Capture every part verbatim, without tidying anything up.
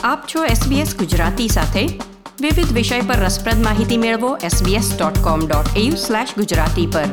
આપ છો એસબીએસ ગુજરાતી સાથે. વિવિધ વિષય પર રસપ્રદ માહિતી મેળવો SBS dot com dot AU slash Gujarati પર.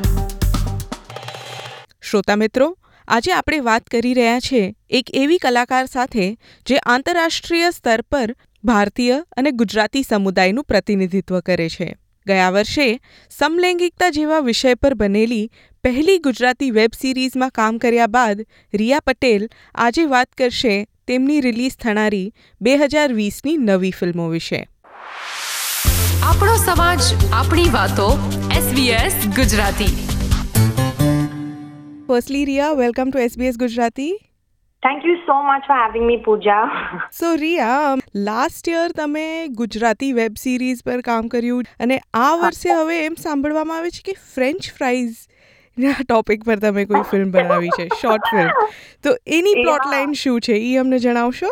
શ્રોતા મિત્રો, આજે આપણે વાત કરી રહ્યા છીએ એક એવી કલાકાર સાથે જે આંતરરાષ્ટ્રીય સ્તર પર ભારતીય અને ગુજરાતી સમુદાયનું પ્રતિનિધિત્વ કરે છે. ગયા વર્ષે સમલૈંગિકતા જેવા વિષય પર બનેલી પહેલી ગુજરાતી વેબ સિરીઝમાં કામ કર્યા બાદ રિયા પટેલ આજે વાત કરશે તેમની રિલીઝ થનારી બે હજાર વીસની નવી ફિલ્મો વિશે. આપણો સમાજ, આપણી વાતો. SBS Gujarati. Firstly, Riya, welcome to S B S Gujarati. Thank you so much for having me, Pooja. So, Riya, last year તમે ગુજરાતી વેબ સિરીઝ પર કામ કર્યું અને આ વર્ષે હવે એમ સાંભળવામાં આવે છે કે ફ્રેન્ચ ફ્રાઈઝ ના ટોપિક પર તમે કોઈ ફિલ્મ બનાવી છે, શોર્ટ ફિલ્મ. તો એની પ્લોટ લાઇન શું છે એ અમને જણાવશો?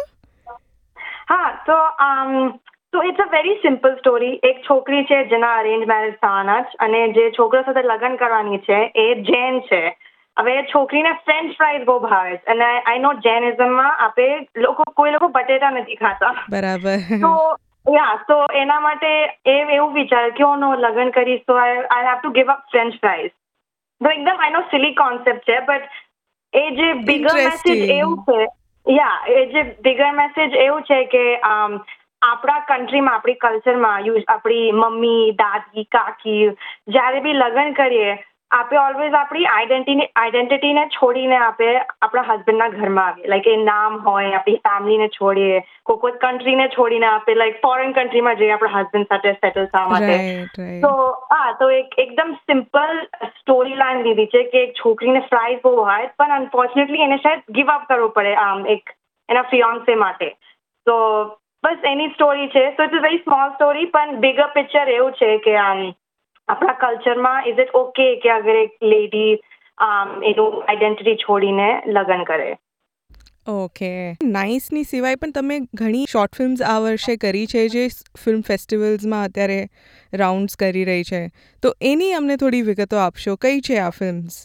હા, તો um, તો it's a very simple story. એક છોકરી છે જેના અરેન્જ મેરેજ થવાના જ, અને જે છોકરા સાથે લગ્ન કરવાની છે એ જૈન છે. હવે છોકરીને ફ્રેન્ચ ફ્રાઈઝ બહુ ભાવે છે, અને આઈ નો જૈનિઝમમાં આપણે લોકો કોઈ લોકો બટેટા નથી ખાતા. બરાબર. તો યા તો એના માટે એ એવું વિચારે કે હું લગ્ન કરીશ તો I I have to give up French fries. તો એકદમ આઈ નો સિલી કોન્સેપ્ટ છે, બટ એ જે બિગર મેસેજ એવું છે, યા એ જે બિગર મેસેજ એવું છે કે um, આપણા કન્ટ્રીમાં, આપણી કલ્ચરમાં યુઝ આપણી મમ્મી, દાદી, કાકી જ્યારે બી લગ્ન કરીએ આપણે ઓલવેઝ આપણી આઈડેન્ટિટી આઈડેન્ટિટીને છોડીને આપણે આપણા હસબન્ડના ઘરમાં આવીએ. લાઈક એ નામ હોય, આપણી ફેમિલીને છોડીએ, કોઈ કોઈ કન્ટ્રીને છોડીને આપણે લાઈક ફોરેન કન્ટ્રીમાં જઈએ આપણા હસબન્ડ સાથે સેટલ થવા માટે. તો હા, તો એક એકદમ સિમ્પલ સ્ટોરી લાઈન લીધી છે કે એક છોકરીને ફ્રાઈઝ બહુ હોય, પણ અનફોર્ચ્યુનેટલી એને શાયદ ગીવ અપ કરવું પડે આમ એક એના ફિયોન્સે માટે. તો બસ એની સ્ટોરી છે. તો it's a very small story, પણ બિગર પિક્ચર એવું છે કે આમ આપણા કલ્ચરમાં ઇઝ ઇટ ઓકે કે અગર એક લેડી આમ એનું આઈડેન્ટિટી છોડીને લગ્ન કરે. ઓકે, નાઇસની સિવાય પણ તમે ઘણી શોર્ટ ફિલ્મ્સ આ વર્ષે કરી છે જે ફિલ્મ ફેસ્ટિવલ્સમાં અત્યારે રાઉન્ડ્સ કરી રહી છે. તો એની અમને થોડી વિગતો આપશો. કઈ છે આ ફિલ્મ્સ?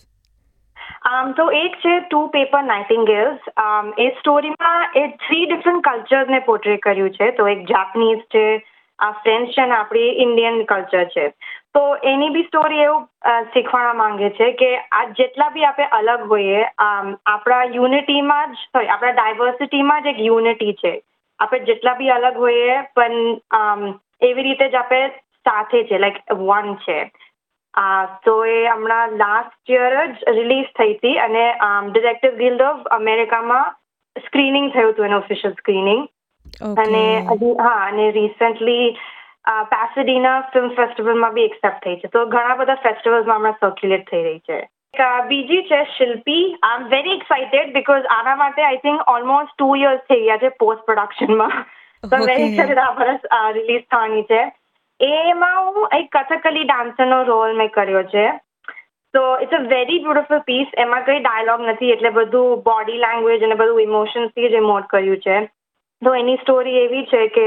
Um, તો એક છે ટુ પેપર નાઇટિંગેલ્સ. um, એ સ્ટોરીમાં એ થ્રી ડિફરન્ટ કલ્ચર્સને પોર્ટ્રે કર્યું છે. તો એક જાપનીઝ છે, આ ફ્રેન્ચ છે, અને આપણી ઇન્ડિયન કલ્ચર છે. તો એની બી સ્ટોરી એવું શીખવાડવા માંગે છે કે આ જેટલા બી આપણે અલગ હોઈએ, આપણા યુનિટીમાં જ સોરી આપણા ડાયવર્સિટીમાં જ એક યુનિટી છે. આપણે જેટલા બી અલગ હોઈએ પણ એવી રીતે જ આપણે સાથે છે, લાઈક વન છે. તો એ હમણાં લાસ્ટ યર જ રિલીઝ થઈ હતી, અને ડિરેક્ટર્સ ગિલ્ડ ઓફ અમેરિકામાં સ્ક્રીનિંગ થયું હતું, એનું ઓફિશિયલ સ્ક્રીનિંગ. અને હજી હા, અને રિસન્ટલી પેસેડીના ફિલ્મ ફેસ્ટિવલમાં બી એક્સેપ્ટ થઈ છે. તો ઘણા બધા ફેસ્ટિવલ્સમાં હમણાં સર્ક્યુલેટ થઈ રહી છે. બીજી છે Shilpi. I am very excited because આના માટે I think almost two years થઈ ગયા છે પોસ્ટ પ્રોડક્શનમાં. તો વેરી એક્સાઇટેડ આ વર્ષ રિલીઝ થવાની છે. એમાં હું એક કથકલી ડાન્સરનો રોલ મેં કર્યો છે. તો it's a very beautiful piece. એમાં કંઈ ડાયલોગ નથી, એટલે બધું બોડી લેંગ્વેજ અને બધું ઇમોશન્સથી જ ઇમોટ કર્યું છે. તો એની સ્ટોરી એવી છે કે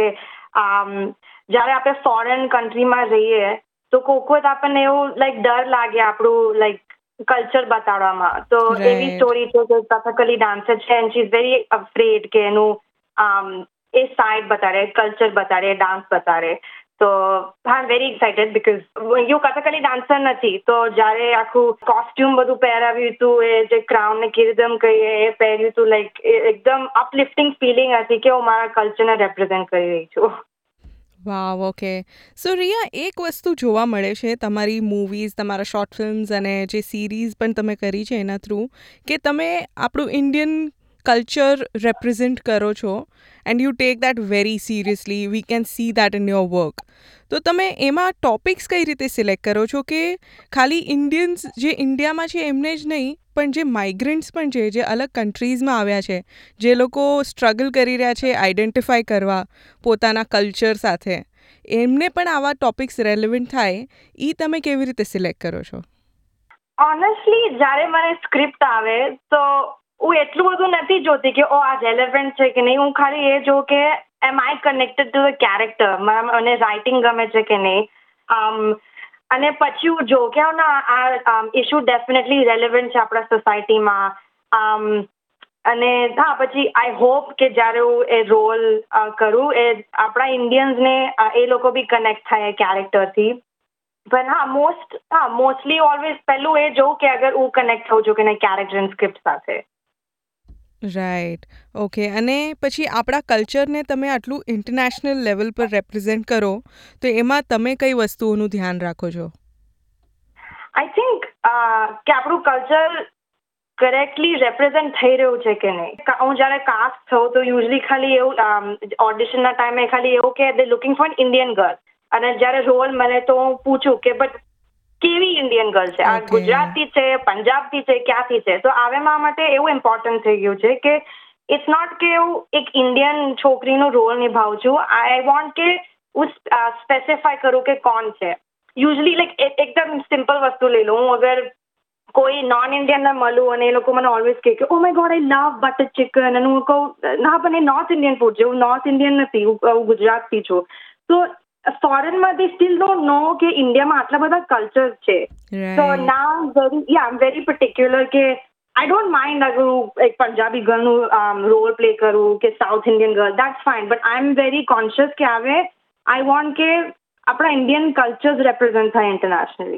જ્યારે આપણે ફોરેન કન્ટ્રીમાં રહીએ તો કોઈક વખત આપણને એવું લાઈક ડર લાગે આપણું લાઈક કલ્ચર બતાડવામાં. તો એવી સ્ટોરી છે કે કથકલી ડાન્સર છે and she is very afraid કે એનું એ સાઇડ બતાડે, કલ્ચર બતાડે, ડાન્સ બતાડે. તો I am very excited because you Kathakali dancer નથી, તો જ્યારે આખું કોસ્ટ્યુમ બધું પહેરાવ્યું હતું, એ જે ક્રાઉન ને કિરીટમ કહીએ એ પહેર્યું હતું, લાઈક એકદમ અપલિફ્ટિંગ ફિલિંગ હતી કે હું મારા કલ્ચરને રેપ્રેઝેન્ટ કરી રહી છું. વાવ, ઓકે. સો રિયા, એક વસ્તુ જોવા મળે છે તમારી મૂવીઝ, તમારા શોર્ટ ફિલ્મ્સ અને જે સિરીઝ પણ તમે કરી છે એના થ્રુ, કે તમે આપણું ઇન્ડિયન કલ્ચર રેપ્રેઝેન્ટ કરો છો and you take that very seriously. We can see that in your work. તો તમે એમાં ટોપિક્સ કઈ રીતે સિલેક્ટ કરો છો કે ખાલી ઇન્ડિયન્સ જે ઇન્ડિયામાં છે એમને જ નહીં, પણ જે માઇગ્રન્ટ્સ પણ છે, જે અલગ કન્ટ્રીઝમાં આવ્યા છે, જે લોકો સ્ટ્રગલ કરી રહ્યા છે આઈડેન્ટિફાઈ કરવા પોતાના કલ્ચર સાથે, એમને પણ આવા ટોપિક્સ રેલેવન્ટ થાય, એ તમે કેવી રીતે સિલેક્ટ કરો છો? ઓનેસ્ટલી જ્યારે મને સ્ક્રિપ્ટ આવે તો હું એટલું બધું નથી જોતી કે ઓ આ રેલેવન્ટ છે કે નહીં. હું ખાલી એ જોઉં કે am I connected to the character, મને રાઇટિંગ ગમે છે કે નહીં. અને પછી હું જોઉં કે ના આ ઇશ્યુ ડેફિનેટલી રેલેવન્ટ છે આપણા સોસાયટીમાં. અને હા પછી આઈ હોપ કે જ્યારે હું એ રોલ કરું એ આપણા ઇન્ડિયન્સને એ લોકો બી કનેક્ટ થાય એ કેરેક્ટરથી. પણ હા મોસ્ટ હા મોસ્ટલી ઓલવેઝ પહેલું એ જોઉં કે અગર હું કનેક્ટ થઉં છું કે નહીં કેરેક્ટર એન્ડ સ્ક્રિપ્ટ સાથે. રાઈટ. ઓકે. અને પછી આપણા કલ્ચરને તમે આટલું ઇન્ટરનેશનલ લેવલ પર રેપ્રેઝેન્ટ કરો તો એમાં તમે કઈ વસ્તુઓનું ધ્યાન રાખો છો? આઈ થિંક કે આપણું કલ્ચર કરેક્ટલી રેપ્રેઝન્ટ થઈ રહ્યું છે કે નહીં. હું જ્યારે કાસ્ટ થઉં તો યુઝલી ખાલી એવું ઓડિશનના ટાઈમે ખાલી એવું કે they looking for Indian girl, અને જ્યારે રોલ મળે તો હું પૂછું કે બટ કેવી ઇન્ડિયન ગર્લ છે, આ ગુજરાતી છે, પંજાબથી છે, ક્યાંથી છે. તો આવેમાં માટે એવું ઇમ્પોર્ટન્ટ થઈ ગયું છે કે ઇટ્સ નોટ કે હું એક ઇન્ડિયન છોકરીનો રોલ નિભાવું છું. આઈ વોન્ટ કે હું સ્પેસિફાય કરું કે કોણ છે. યુઝલી લાઈક એકદમ સિમ્પલ વસ્તુ લઈ લઉં. હું અગર કોઈ નોન ઇન્ડિયનને મળું અને એ લોકો મને ઓલવેઝ કહે કે oh my god I love butter chicken, અને હું કહું ના પણ એ નોર્થ ઇન્ડિયન ફૂડ છે, હું નોર્થ ઇન્ડિયન નથી, હું ગુજરાતથી છું. તો ફોરેનમાં દે સ્ટીલ ડોન્ટ નો કે ઇન્ડિયામાં આટલા બધા કલ્ચર છે. તો ના very yeah I am very particular કે આઈ ડોન્ટ માઇન્ડ અગર હું એક પંજાબી ગર્લનું રોલ પ્લે કરું કે south Indian girl, that's fine, but I am very conscious કે હવે આઈ વોન્ટ કે આપણા ઇન્ડિયન કલ્ચર્સ રેપ્રેઝન્ટ થાય ઇન્ટરનેશનલી.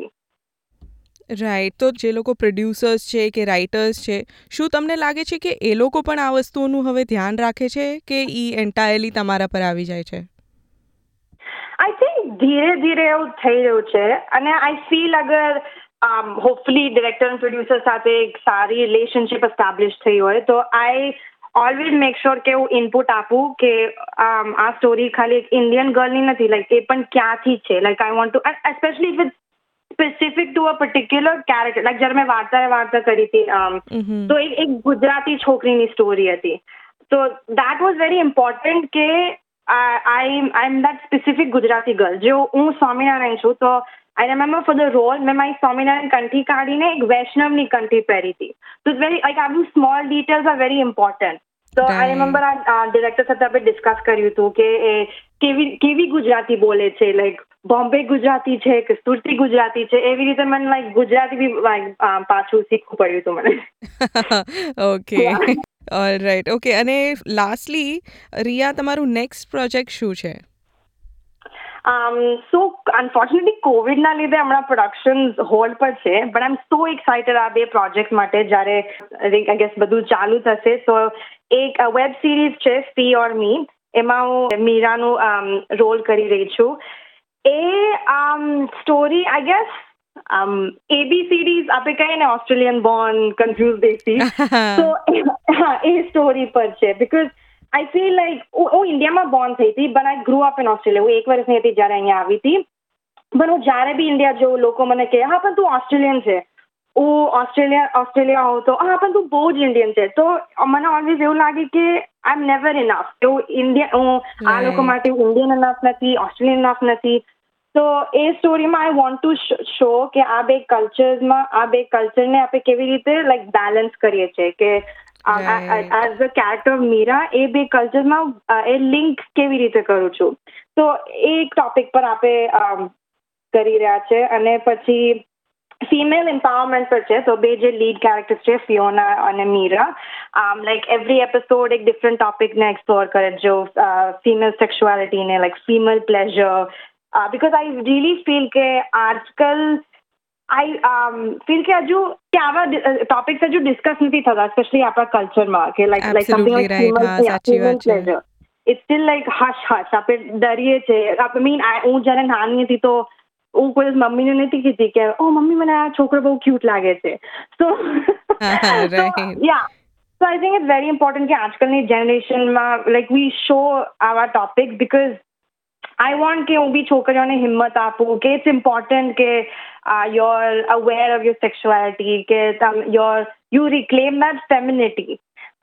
રાઈટ. તો જે લોકો પ્રોડ્યુસર્સ છે કે રાઇટર્સ છે, શું તમને લાગે છે કે એ લોકો પણ આ વસ્તુઓનું હવે ધ્યાન રાખે છે કે ઈ એન્ટાયરલી તમારા પર આવી જાય છે? આઈ થિંક ધીરે ધીરે એવું થઈ રહ્યું છે, અને આઈ ફીલ અગર હોપફુલી ડિરેક્ટર અને પ્રોડ્યુસર સાથે એક સારી રિલેશનશિપ એસ્ટાબ્લિશ થઈ હોય તો આઈ ઓલવેઝ મેક શ્યોર કે હું ઇનપુટ આપું કે આ સ્ટોરી ખાલી એક ઇન્ડિયન ગર્લની નથી, લાઈક એ પણ ક્યાંથી છે. Like I want to especially with specific to a particular character. Like જ્યારે મેં વાર્તા વાર્તા કરી હતી તો એક ગુજરાતી છોકરીની સ્ટોરી હતી. તો દેટ વોઝ વેરી ઇમ્પોર્ટન્ટ કે I I am that specific Gujarati girl. જો હું સ્વામિનારાયણ છું તો I remember for the role મેં મારી સ્વામિનારાયણ કંઠી કાઢીને એક વૈષ્ણવની કંઠી પહેરી હતી. તો વેરી લાઈક આ small details are very important. તો આઈ રિમેમ્બર આ ડિરેક્ટર સાથે આપણે ડિસ્કસ કર્યું હતું કે એ કેવી કેવી ગુજરાતી બોલે છે, લાઈક બોમ્બે ગુજરાતી છે કે સુરતી ગુજરાતી છે. એવી રીતે મને લાઈક ગુજરાતી બી પાછું શીખવું પડ્યું હતું મને. ઓકે. ઓલરાઈટ. ઓકે. અને લાસ્ટલી રિયા, તમારું નેક્સ્ટ પ્રોજેક્ટ શું છે? સો અનફોર્ચ્યુનેટલી કોવિડના લીધે હમણાં પ્રોડક્શન હોલ્ડ પર છે, but I M so excited આ બે પ્રોજેક્ટ માટે. જ્યારે આઈ ગેસ બધું ચાલુ થશે તો એક વેબ સિરીઝ છે ફી ઓર મી, એમાં હું મીરાનું રોલ કરી રહી છું. એ સ્ટોરી આઈ ગેસ એબીસીડીઝ આપણે કહીએ ને ઓસ્ટ્રેલિયન બોર્ન કન્ફ્યુઝ દેસી, તો હા એ સ્ટોરી પર છે. બીકોઝ આઈ ફીલ લાઈક હું ઇન્ડિયામાં બોર્ન થઈ હતી, but I grow up in Australia. હું એક વર્ષની હતી જ્યારે અહીંયા આવી હતી, પણ હું જ્યારે બી ઇન્ડિયા જોઉં લોકો મને કહે હા પણ તું ઓસ્ટ્રેલિયન છે. હું ઓસ્ટ્રેલિયા ઓસ્ટ્રેલિયા હોઉં તો હા પણ તું બહુ જ ઇન્ડિયન છે. તો મને ઓલવેઝ એવું લાગે કે આઈ એમ નેવર ઇનફ. હું ઇન્ડિયા હું આ લોકો માટે ઇન્ડિયન ઇનફ નથી, ઓસ્ટ્રેલિયન ઇનફ નથી. તો એ સ્ટોરીમાં આઈ વોન્ટ ટુ શો કે આ બે કલ્ચર્સમાં આ બે કલ્ચરને આપણે કેવી રીતે લાઈક બેલેન્સ કરીએ છીએ કે as the character of Mira એ બે કલ્ચરમાં એ લિંક કેવી રીતે કરું છું. તો એ એક ટોપિક પર આપણે કરી રહ્યા છે. અને પછી ફિમેલ એમ્પાવરમેન્ટ પર છે. તો બે જે લીડ કેરેક્ટર છે ફિયોના અને મીરા, લાઈક એવરી એપિસોડ એક ડિફરન્ટ ટોપિકને એક્સપ્લોર કરે. જો ફિમેલ સેક્સ્યુઆલિટીને like female pleasure, because I really feel કે આજકાલ આઈ ફીલ કે હજુ કે આવા ટોપિક્સ હજુ ડિસ્કસ નથી થતા, સ્પેશિયલી આપણા કલ્ચરમાં કે like like something like female pleasure it's still like hush hush. આપણે ડરીએ છીએ. આપણે મીન હું જ્યારે નાની હતી તો હું કોઈ મમ્મીને નથી કીધી કે ઓ મમ્મી મને આ છોકરો બહુ ક્યુટ લાગે છે. So yeah so I think it's very important કે આજકાલની જનરેશનમાં લાઈક વી શો આવા ટોપિક્સ, બીકોઝ આઈ વોન્ટ કે હું બી છોકરીઓને હિંમત આપું કે ઇટ્સ ઇમ્પોર્ટન્ટ કે your aware of your sexuality, કે your you reclaim that femininity.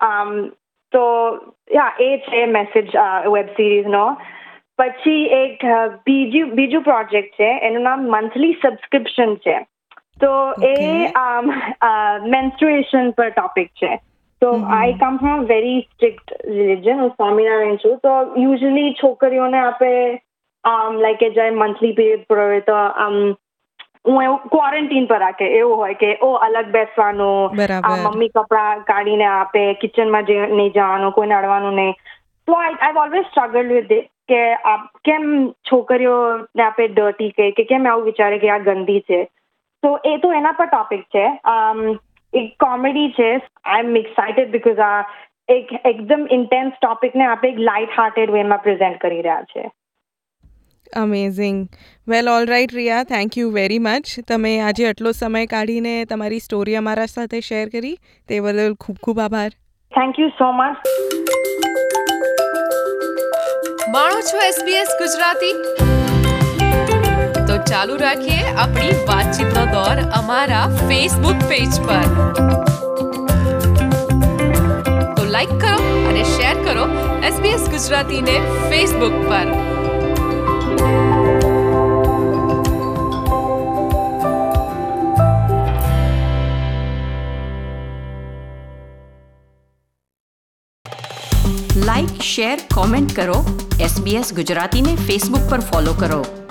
તો યા એ છે મેસેજ વેબ સિરીઝનો. પછી એક બીજું બીજું પ્રોજેક્ટ છે, એનું નામ મંથલી સબસ્ક્રિપ્શન છે. તો એ મેન્સ્ટ્રુએશન પર ટોપિક છે. તો I come from very strict religion. હું સ્વામિનારાયણ છું. તો યુઝલી છોકરીઓને આપણે લાઈક કે જ્યારે મંથલી પીરિયડ પર હોય તો આમ હું એવું ક્વોરન્ટીન પર રાખે એવું હોય કે ઓ અલગ બેસવાનું, બરાબર. આ મમ્મી કપડાં કાઢીને આપે, કિચનમાં જે નહીં જવાનું, કોઈને અડવાનું નહીં. તો I I always struggle with it કે આ કેમ છોકરીઓને આપણે ડર્ટી કહે કે કેમ આવું વિચારે કે આ ગંદી છે. તો એ તો એના પર ટોપિક છે. એક કોમેડી છે. આઈ એમ એક્સાઇટેડ બિકોઝ આ એક એકદમ ઇન્ટેન્સ ટોપિકને આપણે એક લાઇટ હાર્ટેડ વેમાં પ્રેઝન્ટ કરી રહ્યા છે. Amazing. Well all right Riya, thank you very much. તમે આજે આટલો સમય કાઢીને તમારી સ્ટોરી અમારા સાથે શેર કરી તે બદલ ખૂબ ખૂબ આભાર. Thank you so much. માણો છો એસબીએસ ગુજરાતી? તો ચાલુ રાખીએ આપણી વાતચીતનો દોર અમારા ફેસબુક પેજ પર. તો લાઈક કરો અને શેર કરો એસબીએસ ગુજરાતીને ફેસબુક પર. લાઇક, શેર, કોમેન્ટ કરો. એસબીએસ ગુજરાતીને ફેસબુક પર ફોલો કરો.